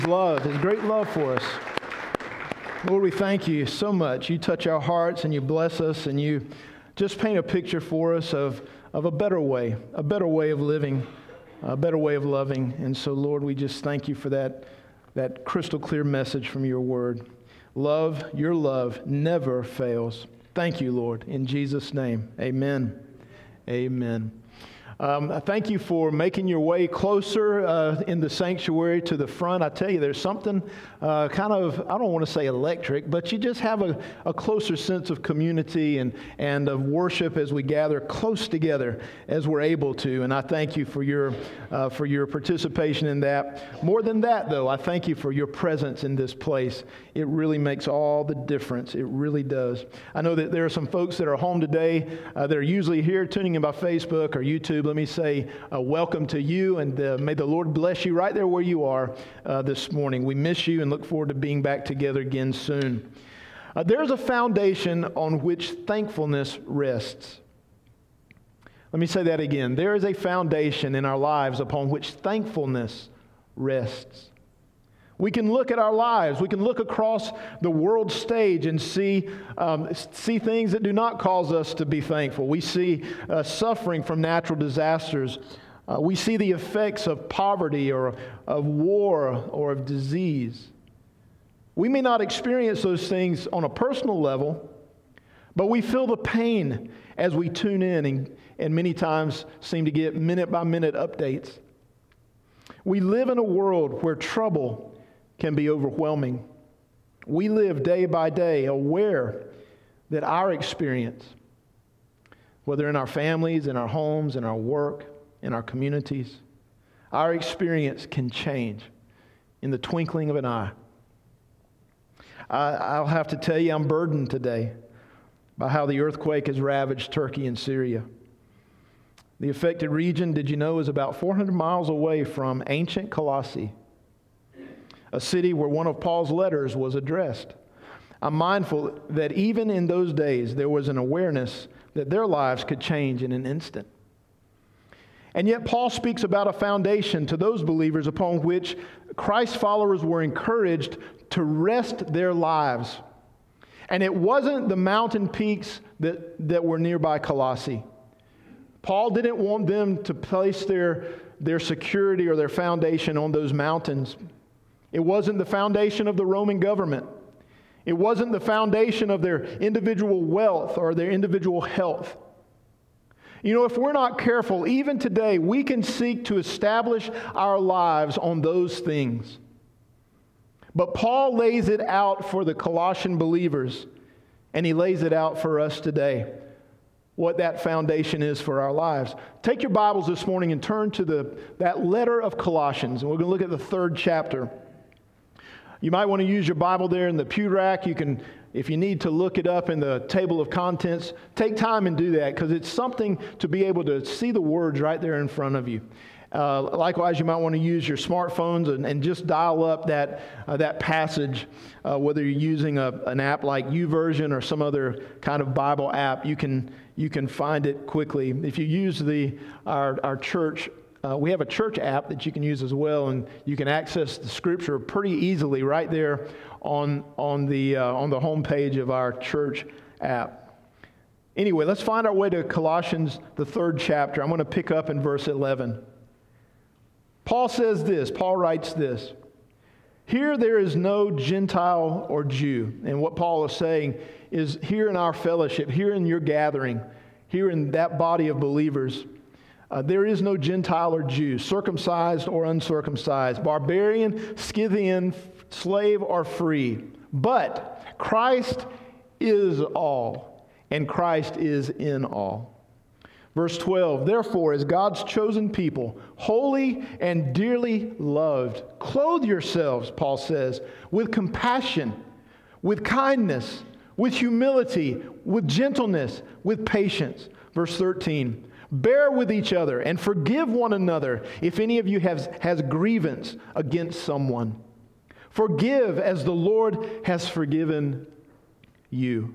Love, His great love for us. Lord, we thank you so much. You touch our hearts and you bless us and you just paint a picture for us of a better way of living, a better way of loving. And so, Lord, we just thank you for that crystal clear message from your word. Love, your love never fails. Thank you, Lord. In Jesus' name, amen. Amen. Thank you for making your way closer in the sanctuary to the front. I tell you, there's something kind of, I don't want to say electric, but you just have a closer sense of community and of worship as we gather close together as we're able to. And I thank you for your participation in that. More than that, though, I thank you for your presence in this place. It really makes all the difference. It really does. I know that there are some folks that are home today that are usually here tuning in by Facebook or YouTube. Let me say welcome to you, and may the Lord bless you right there where you are this morning. We miss you and look forward to being back together again soon. There's a foundation on which thankfulness rests. Let me say that again. There is a foundation in our lives upon which thankfulness rests. We can look at our lives. We can look across the world stage and see things that do not cause us to be thankful. We see suffering from natural disasters. We see the effects of poverty or of war or of disease. We may not experience those things on a personal level, but we feel the pain as we tune in and many times seem to get minute-by-minute updates. We live in a world where trouble can be overwhelming. We live day by day aware that our experience, whether in our families, in our homes, in our work, in our communities, our experience can change in the twinkling of an eye. I'll have to tell you, I'm burdened today by how the earthquake has ravaged Turkey and Syria. The affected region, did you know, is about 400 miles away from ancient Colossae, a city where one of Paul's letters was addressed. I'm mindful that even in those days, there was an awareness that their lives could change in an instant. And yet Paul speaks about a foundation to those believers upon which Christ's followers were encouraged to rest their lives. And it wasn't the mountain peaks that were nearby Colossae. Paul didn't want them to place their security or their foundation on those mountains. It wasn't the foundation of the Roman government. It wasn't the foundation of their individual wealth or their individual health. You know, if we're not careful, even today, we can seek to establish our lives on those things. But Paul lays it out for the Colossian believers, and he lays it out for us today, what that foundation is for our lives. Take your Bibles this morning and turn to that letter of Colossians, and we're going to look at the 3rd chapter. You might want to use your Bible there in the pew rack. You can, if you need to look it up in the table of contents, take time and do that, because it's something to be able to see the words right there in front of you. Likewise, you might want to use your smartphones and just dial up that passage, whether you're using an app like YouVersion or some other kind of Bible app. You can find it quickly. If you use our church, we have a church app that you can use as well, and you can access the Scripture pretty easily right there on the home page of our church app. Anyway, let's find our way to Colossians, the 3rd chapter. I'm going to pick up in verse 11. Paul writes this: "Here there is no Gentile or Jew." And what Paul is saying is, here in our fellowship, here in your gathering, here in that body of believers, there is no Gentile or Jew, circumcised or uncircumcised, barbarian, Scythian, slave or free. But Christ is all, and Christ is in all. Verse 12, "Therefore, as God's chosen people, holy and dearly loved, clothe yourselves," Paul says, "with compassion, with kindness, with humility, with gentleness, with patience." Verse 13, "Bear with each other and forgive one another if any of you has grievance against someone. Forgive as the Lord has forgiven you.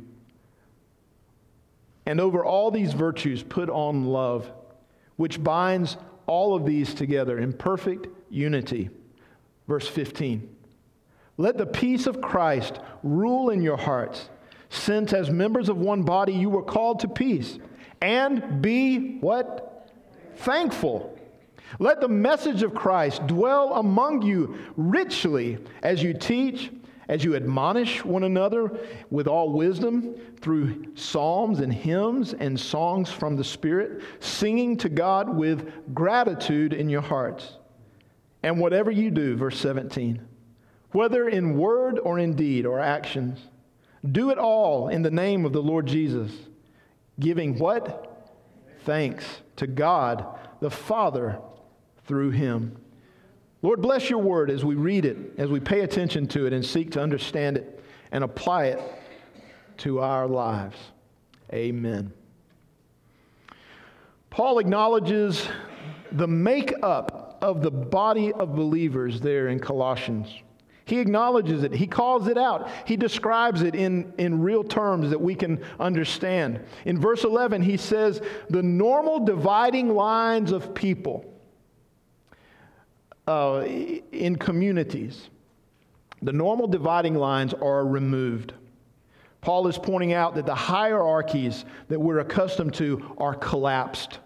And over all these virtues put on love, which binds all of these together in perfect unity." Verse 15, Let the peace of Christ rule in your hearts, since as members of one body you were called to peace. And be what? Thankful. Let the message of Christ dwell among you richly as you teach, as you admonish one another with all wisdom through psalms and hymns and songs from the Spirit, singing to God with gratitude in your hearts. And whatever you do, verse 17, whether in word or in deed or actions, do it all in the name of the Lord Jesus, giving what? Thanks to God the Father through Him. Lord, bless your word as we read it, as we pay attention to it and seek to understand it and apply it to our lives. Amen. Paul acknowledges the makeup of the body of believers there in Colossians. He acknowledges it. He calls it out. He describes it in real terms that we can understand. In verse 11, he says, the normal dividing lines of people in communities, the normal dividing lines are removed. Paul is pointing out that the hierarchies that we're accustomed to are collapsed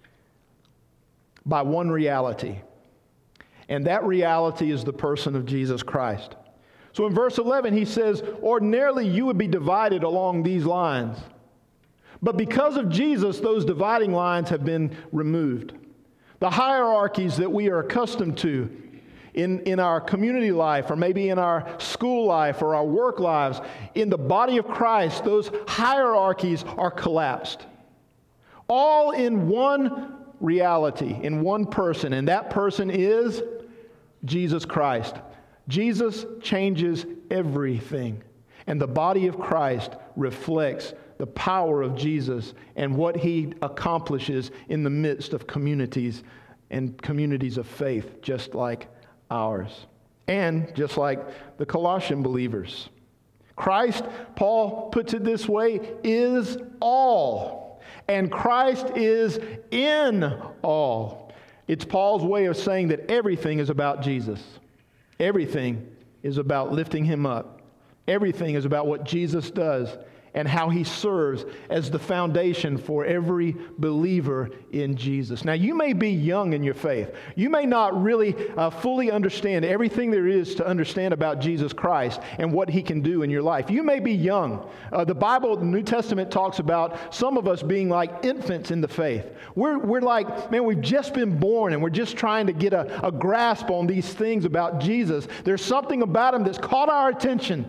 by one reality. And that reality is the person of Jesus Christ. So in verse 11, he says, ordinarily you would be divided along these lines. But because of Jesus, those dividing lines have been removed. The hierarchies that we are accustomed to in our community life, or maybe in our school life or our work lives, in the body of Christ, those hierarchies are collapsed. All in one reality, in one person, and that person is Jesus Christ. Jesus changes everything, and the body of Christ reflects the power of Jesus and what He accomplishes in the midst of communities and communities of faith just like ours, and just like the Colossian believers. Christ, Paul puts it this way, is all, and Christ is in all. It's Paul's way of saying that everything is about Jesus. Everything is about lifting Him up. Everything is about what Jesus does and how He serves as the foundation for every believer in Jesus. Now, you may be young in your faith. You may not really fully understand everything there is to understand about Jesus Christ and what He can do in your life. You may be young. The Bible, the New Testament, talks about some of us being like infants in the faith. We're like, man, we've just been born and we're just trying to get a grasp on these things about Jesus. There's something about Him that's caught our attention,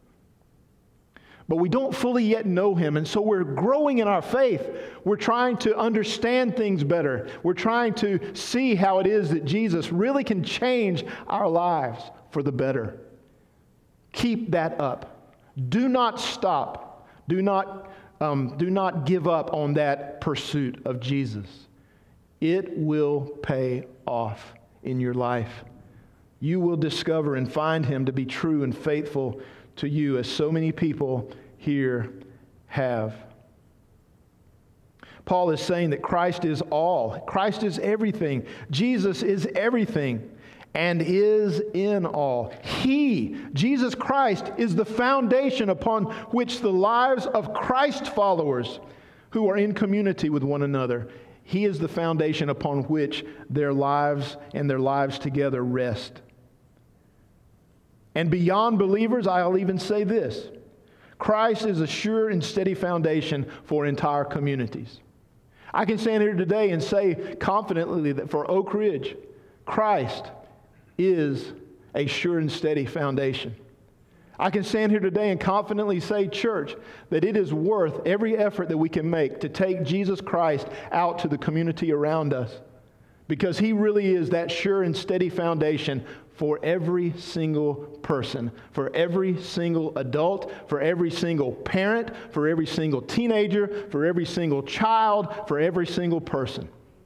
but we don't fully yet know Him, and so we're growing in our faith. We're trying to understand things better. We're trying to see how it is that Jesus really can change our lives for the better. Keep that up. Do not stop. Do not give up on that pursuit of Jesus. It will pay off in your life. You will discover and find Him to be true and faithful to you, as so many people here have. Paul is saying that Christ is all. Christ is everything. Jesus is everything and is in all. He, Jesus Christ, is the foundation upon which the lives of Christ followers who are in community with one another, He is the foundation upon which their lives and their lives together rest. And beyond believers, I'll even say this: Christ is a sure and steady foundation for entire communities. I can stand here today and say confidently that for Oak Ridge, Christ is a sure and steady foundation. I can stand here today and confidently say, church, that it is worth every effort that we can make to take Jesus Christ out to the community around us, because He really is that sure and steady foundation for every single person, for every single adult, for every single parent, for every single teenager, for every single child, for every single person.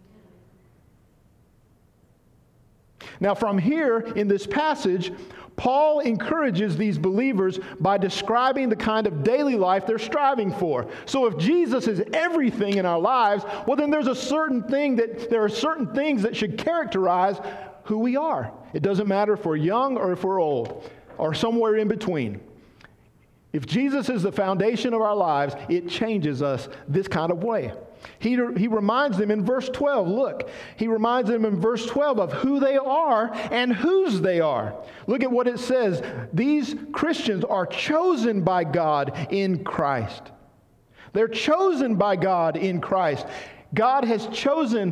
Now, from here in this passage, Paul encourages these believers by describing the kind of daily life they're striving for. So if Jesus is everything in our lives, well, then there are certain things that should characterize who we are. It doesn't matter if we're young or if we're old. or somewhere in between. If Jesus is the foundation of our lives, it changes us this kind of way. He reminds them in verse 12, look, he reminds them in verse 12 of who they are and whose they are. Look at what it says. These Christians are chosen by God in Christ. They're chosen by God in Christ. God has chosen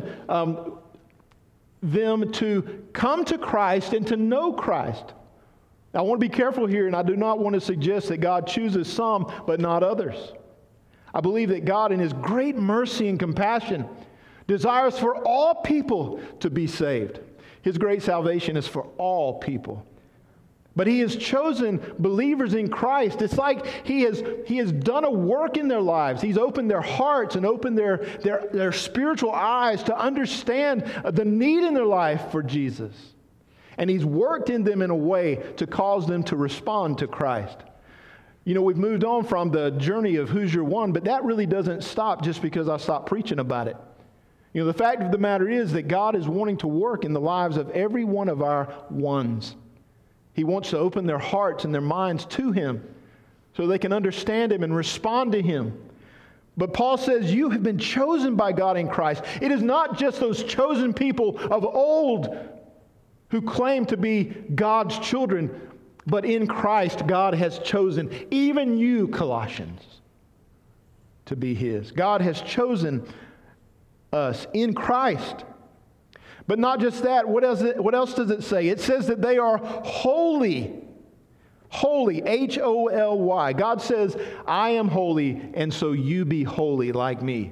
them to come to Christ and to know Christ. Now, I want to be careful here, and I do not want to suggest that God chooses some but not others. I believe that God, in His great mercy and compassion, desires for all people to be saved. His great salvation is for all people. But He has chosen believers in Christ. It's like He has done a work in their lives. He's opened their hearts and opened their spiritual eyes to understand the need in their life for Jesus. And He's worked in them in a way to cause them to respond to Christ. You know, we've moved on from the journey of who's your one, but that really doesn't stop just because I stopped preaching about it. You know, the fact of the matter is that God is wanting to work in the lives of every one of our ones. He wants to open their hearts and their minds to Him so they can understand Him and respond to Him. But Paul says you have been chosen by God in Christ. It is not just those chosen people of old who claim to be God's children, but in Christ, God has chosen even you, Colossians, to be His. God has chosen us in Christ. But not just that. What else does it say? It says that they are holy. Holy, H-O-L-Y. God says, I am holy, and so you be holy like me.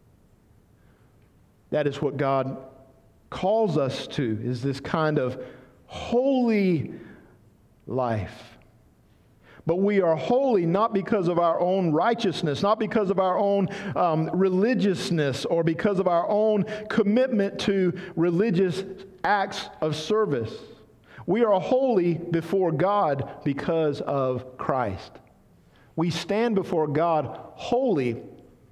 That is what God calls us to, is this kind of holy life. But we are holy not because of our own righteousness, not because of our own religiousness, or because of our own commitment to religious acts of service. We are holy before God because of Christ. We stand before God holy,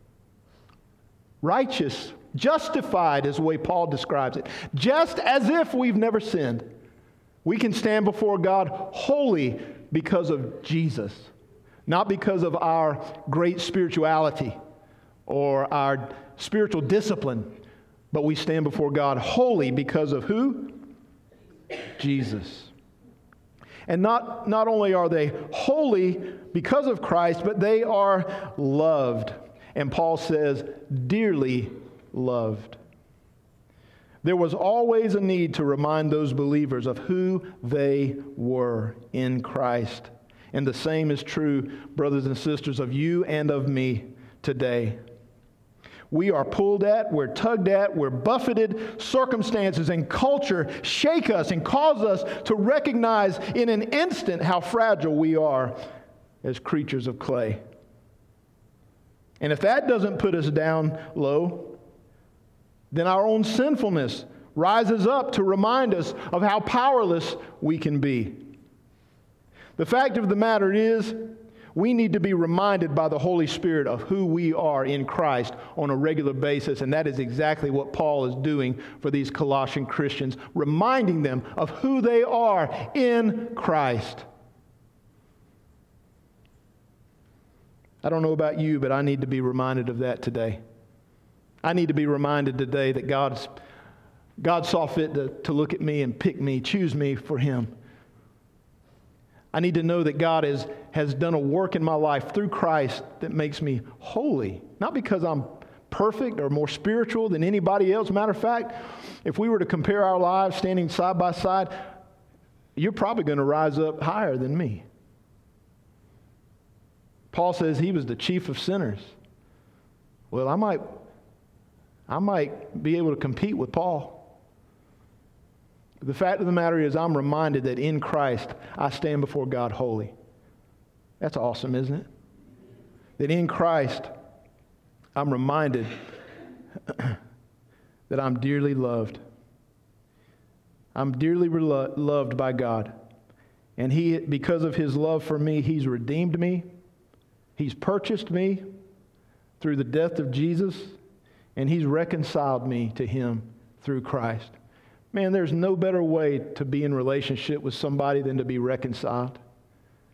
righteous, justified is the way Paul describes it, just as if we've never sinned. We can stand before God holy because of Jesus, not because of our great spirituality or our spiritual discipline, but we stand before God holy because of who? Jesus. And not only are they holy because of Christ, but they are loved. And Paul says, dearly loved. There was always a need to remind those believers of who they were in Christ. And the same is true, brothers and sisters, of you and of me today. We are pulled at, we're tugged at, we're buffeted. Circumstances and culture shake us and cause us to recognize in an instant how fragile we are as creatures of clay. And if that doesn't put us down low, then our own sinfulness rises up to remind us of how powerless we can be. The fact of the matter is, we need to be reminded by the Holy Spirit of who we are in Christ on a regular basis, and that is exactly what Paul is doing for these Colossian Christians, reminding them of who they are in Christ. I don't know about you, but I need to be reminded of that today. I need to be reminded today that God saw fit to look at me and pick me, choose me for Him. I need to know that God has done a work in my life through Christ that makes me holy. Not because I'm perfect or more spiritual than anybody else. Matter of fact, if we were to compare our lives standing side by side, you're probably going to rise up higher than me. Paul says he was the chief of sinners. Well, I might be able to compete with Paul. The fact of the matter is, I'm reminded that in Christ, I stand before God holy. That's awesome, isn't it? That in Christ, I'm reminded that I'm dearly loved. I'm dearly loved by God. And He, because of His love for me, He's redeemed me. He's purchased me through the death of Jesus. And He's reconciled me to Him through Christ. Man, there's no better way to be in relationship with somebody than to be reconciled.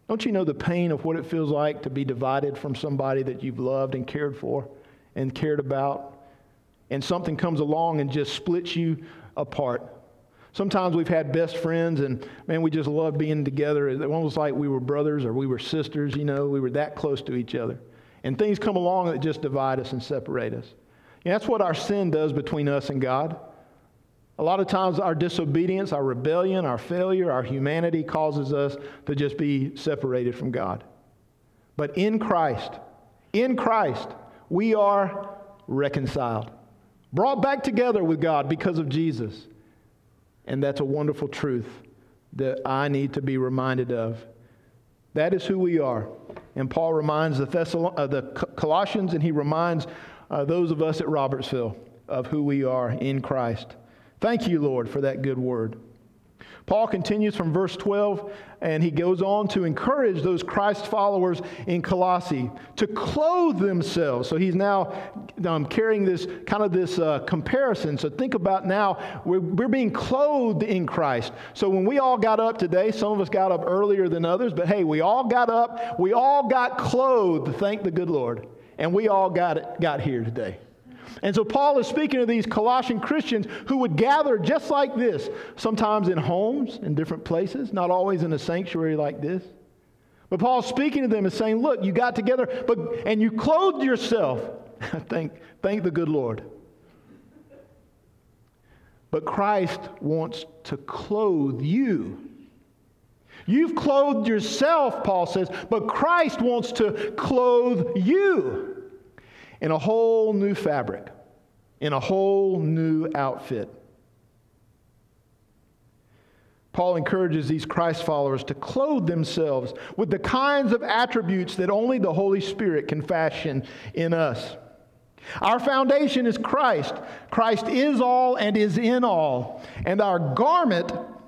Don't you know the pain of what it feels like to be divided from somebody that you've loved and cared for and cared about, and something comes along and just splits you apart? Sometimes we've had best friends, and man, we just loved being together. It was like we were brothers or we were sisters, we were that close to each other. And things come along that just divide us and separate us. That's what our sin does between us and God. A lot of times our disobedience, our rebellion, our failure, our humanity causes us to just be separated from God. But in Christ, we are reconciled, brought back together with God because of Jesus. And that's a wonderful truth that I need to be reminded of. That is who we are. And Paul reminds the Colossians, and he reminds those of us at Robertsville of who we are in Christ. Thank you, Lord, for that good word. Paul continues from verse 12, and he goes on to encourage those Christ followers in Colossae to clothe themselves. So he's now carrying this comparison. So think about now, we're being clothed in Christ. So when we all got up today, some of us got up earlier than others, but hey, we all got up, we all got clothed, thank the good Lord, and we all got here today. And so Paul is speaking to these Colossian Christians who would gather just like this, sometimes in homes, in different places, not always in a sanctuary like this. But Paul's speaking to them and saying, look, you got together, and you clothed yourself. Thank the good Lord. But Christ wants to clothe you. You've clothed yourself, Paul says, but Christ wants to clothe you in a whole new fabric, in a whole new outfit. Paul encourages these Christ followers to clothe themselves with the kinds of attributes that only the Holy Spirit can fashion in us. Our foundation is Christ. Christ is all and is in all. And our garment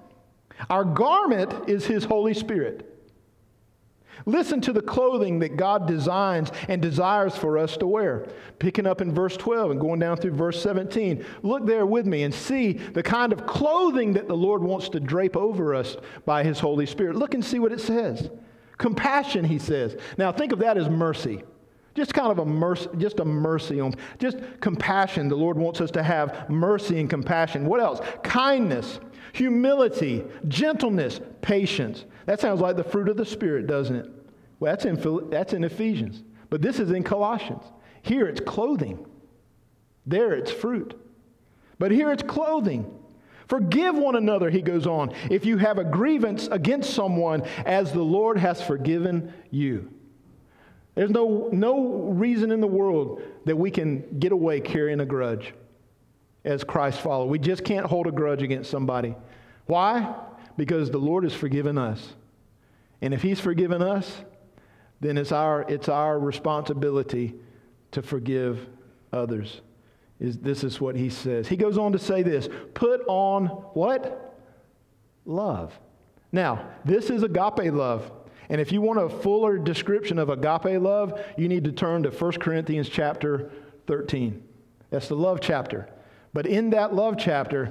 is His Holy Spirit. Listen to the clothing that God designs and desires for us to wear. Picking up in verse 12 and going down through verse 17. Look there with me and see the kind of clothing that the Lord wants to drape over us by His Holy Spirit. Look and see what it says. Compassion, he says. Now think of that as mercy. Just kind of a mercy on, just compassion. The Lord wants us to have mercy and compassion. What else? Kindness, humility, gentleness, patience. That sounds like the fruit of the Spirit, doesn't it? Well, that's in Ephesians. But this is in Colossians. Here it's clothing. There it's fruit. But here it's clothing. Forgive one another, he goes on, if you have a grievance against someone, as the Lord has forgiven you. There's no reason in the world that we can get away carrying a grudge as Christ followers. We just can't hold a grudge against somebody. Why? Because the Lord has forgiven us. And if He's forgiven us, then it's our responsibility to forgive others. This is what he says. He goes on to say this, put on what? Love. Now, this is agape love. And if you want a fuller description of agape love, you need to turn to 1 Corinthians chapter 13. That's the love chapter. But in that love chapter,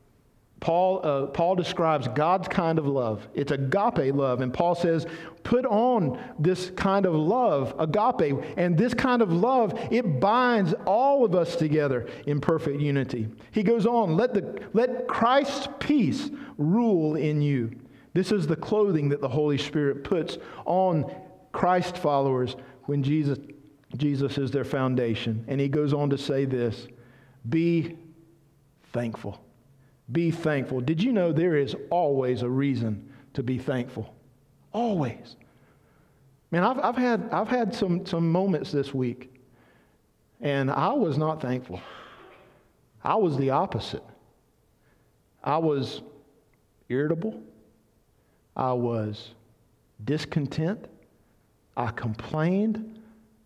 Paul describes God's kind of love. It's agape love. And Paul says, put on this kind of love, agape. And this kind of love, it binds all of us together in perfect unity. He goes on, let Christ's peace rule in you. This is the clothing that the Holy Spirit puts on Christ followers when Jesus is their foundation. And he goes on to say this, be thankful. Be thankful. Did you know there is always a reason to be thankful? Always. Man, I've had some moments this week, and I was not thankful. I was the opposite. I was irritable. I was discontent. I complained.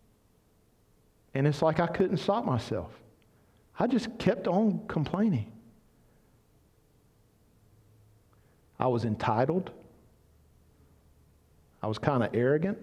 And it's like I couldn't stop myself. I just kept on complaining. I was entitled. I was kind of arrogant.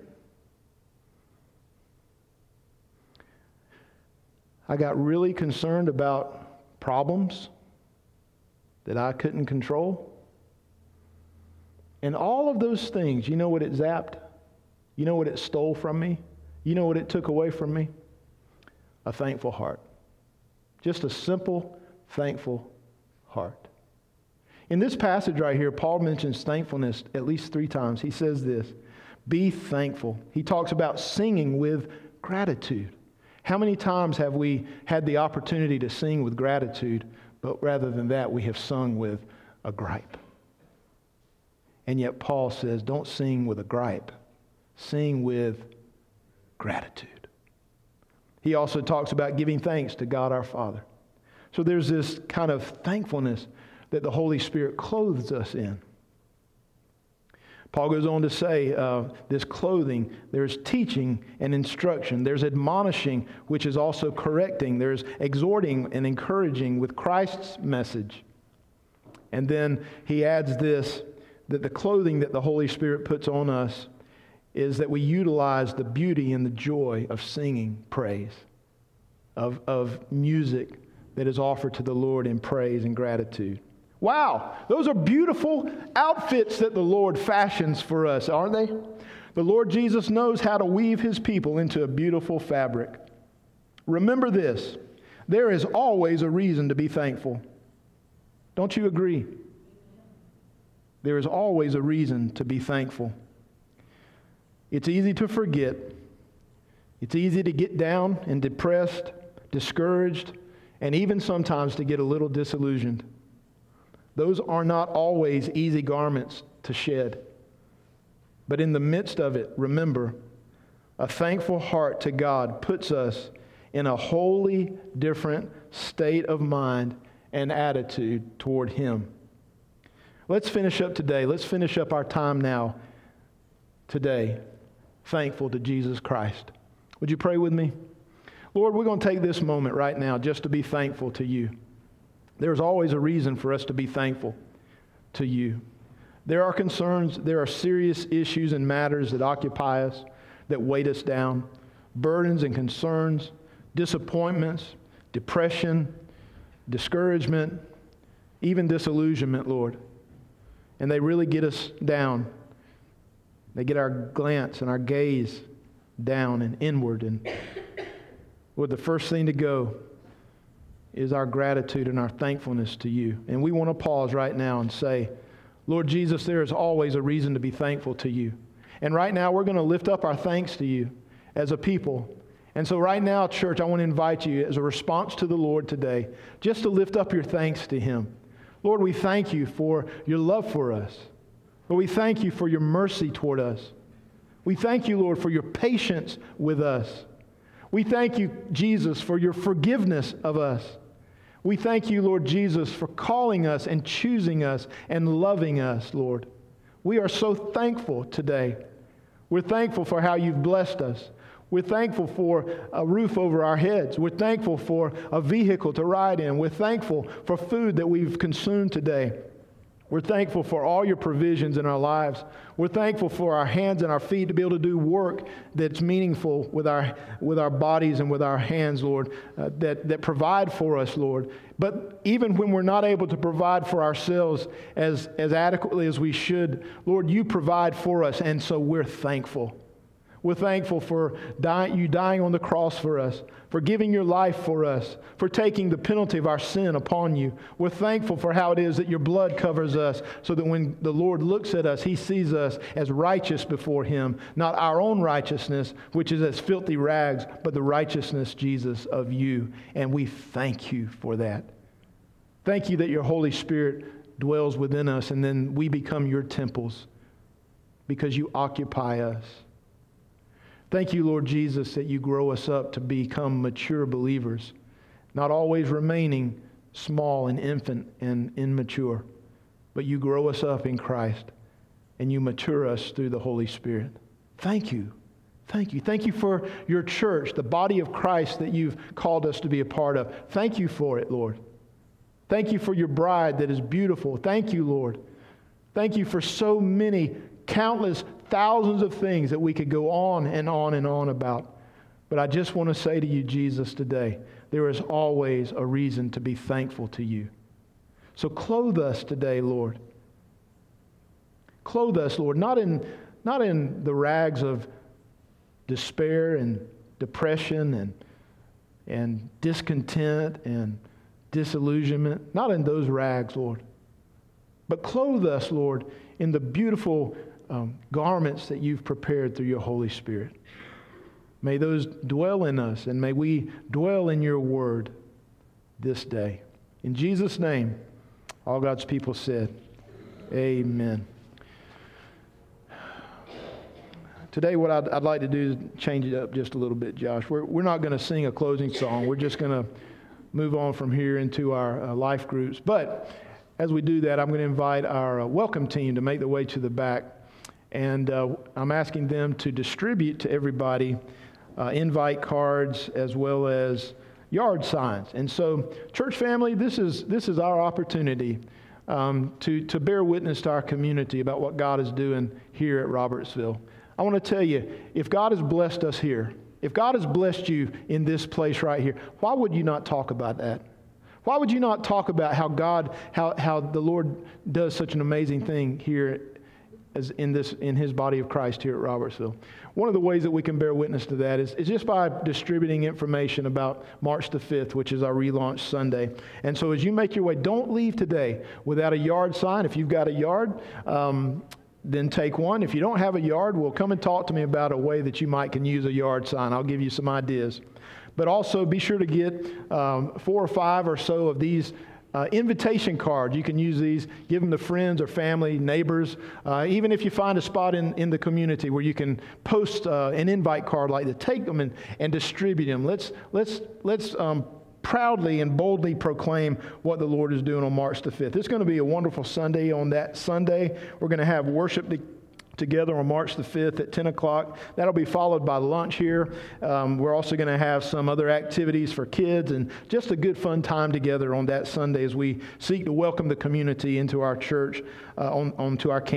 I got really concerned about problems that I couldn't control. And all of those things, you know what it zapped? You know what it stole from me? You know what it took away from me? A thankful heart. Just a simple, thankful heart. In this passage right here, Paul mentions thankfulness at least 3 times. He says this, be thankful. He talks about singing with gratitude. How many times have we had the opportunity to sing with gratitude, but rather than that, we have sung with a gripe? And yet Paul says, don't sing with a gripe. Sing with gratitude. He also talks about giving thanks to God our Father. So there's this kind of thankfulness that the Holy Spirit clothes us in. Paul goes on to say this clothing, there's teaching and instruction. There's admonishing, which is also correcting. There's exhorting and encouraging with Christ's message. And then he adds this, that the clothing that the Holy Spirit puts on us is that we utilize the beauty and the joy of singing praise, of music that is offered to the Lord in praise and gratitude. Wow, those are beautiful outfits that the Lord fashions for us, aren't they? The Lord Jesus knows how to weave his people into a beautiful fabric. Remember this, there is always a reason to be thankful. Don't you agree? There is always a reason to be thankful. It's easy to forget. It's easy to get down and depressed, discouraged, and even sometimes to get a little disillusioned. Those are not always easy garments to shed. But in the midst of it, remember, a thankful heart to God puts us in a wholly different state of mind and attitude toward Him. Let's finish up today. Let's finish up our time now, today, thankful to Jesus Christ. Would you pray with me? Lord, we're going to take this moment right now just to be thankful to you. There's always a reason for us to be thankful to you. There are concerns, there are serious issues and matters that occupy us, that weight us down, burdens and concerns, disappointments, depression, discouragement, even disillusionment, Lord. And they really get us down. They get our glance and our gaze down and inward. And Lord, the first thing to go is our gratitude and our thankfulness to you. And we want to pause right now and say, Lord Jesus, there is always a reason to be thankful to you. And right now we're going to lift up our thanks to you as a people. And so right now, church, I want to invite you as a response to the Lord today, just to lift up your thanks to Him. Lord, we thank you for your love for us. Lord, we thank you for your mercy toward us. We thank you, Lord, for your patience with us. We thank you, Jesus, for your forgiveness of us. We thank you, Lord Jesus, for calling us and choosing us and loving us, Lord. We are so thankful today. We're thankful for how you've blessed us. We're thankful for a roof over our heads. We're thankful for a vehicle to ride in. We're thankful for food that we've consumed today. We're thankful for all your provisions in our lives. We're thankful for our hands and our feet to be able to do work that's meaningful with our bodies and with our hands, Lord, that provide for us, Lord. But even when we're not able to provide for ourselves as adequately as we should, Lord, you provide for us, and so we're thankful. We're thankful for you dying on the cross for us, for giving your life for us, for taking the penalty of our sin upon you. We're thankful for how it is that your blood covers us so that when the Lord looks at us, He sees us as righteous before Him, not our own righteousness, which is as filthy rags, but the righteousness, Jesus, of you. And we thank you for that. Thank you that your Holy Spirit dwells within us and then we become your temples because you occupy us. Thank you, Lord Jesus, that you grow us up to become mature believers, not always remaining small and infant and immature, but you grow us up in Christ and you mature us through the Holy Spirit. Thank you. Thank you. Thank you for your church, the body of Christ that you've called us to be a part of. Thank you for it, Lord. Thank you for your bride that is beautiful. Thank you, Lord. Thank you for so many countless thousands of things that we could go on and on and on about. But I just want to say to you, Jesus, today, there is always a reason to be thankful to you. So clothe us today, Lord. Clothe us, Lord, not in the rags of despair and depression and discontent and disillusionment, not in those rags, Lord. But clothe us, Lord, in the beautiful garments that you've prepared through your Holy Spirit. May those dwell in us, and may we dwell in your word this day. In Jesus' name, all God's people said, amen. Today, what I'd like to do is change it up just a little bit, Josh. We're not going to sing a closing song. We're just going to move on from here into our life groups. But as we do that, I'm going to invite our welcome team to make their way to the back. And I'm asking them to distribute to everybody invite cards as well as yard signs. And so, church family, this is our opportunity to bear witness to our community about what God is doing here at Robertsville. I want to tell you, if God has blessed us here, if God has blessed you in this place right here, why would you not talk about that? Why would you not talk about how the Lord does such an amazing thing here as in His body of Christ here at Robertsville? One of the ways that we can bear witness to that is just by distributing information about March the 5th, which is our relaunch Sunday. And so as you make your way, don't leave today without a yard sign. If you've got a yard, then take one. If you don't have a yard, well, come and talk to me about a way that you can use a yard sign. I'll give you some ideas. But also be sure to get 4 or 5 or so of these invitation cards. You can use these, give them to friends or family, neighbors, even if you find a spot in the community where you can post an invite card like that. Take them and distribute them. Let's proudly and boldly proclaim what the Lord is doing on March the 5th. It's going to be a wonderful Sunday. On that Sunday, we're going to have worship together on March the 5th at 10 o'clock. That'll be followed by lunch here. We're also going to have some other activities for kids and just a good fun time together on that Sunday as we seek to welcome the community into our church, onto our campus.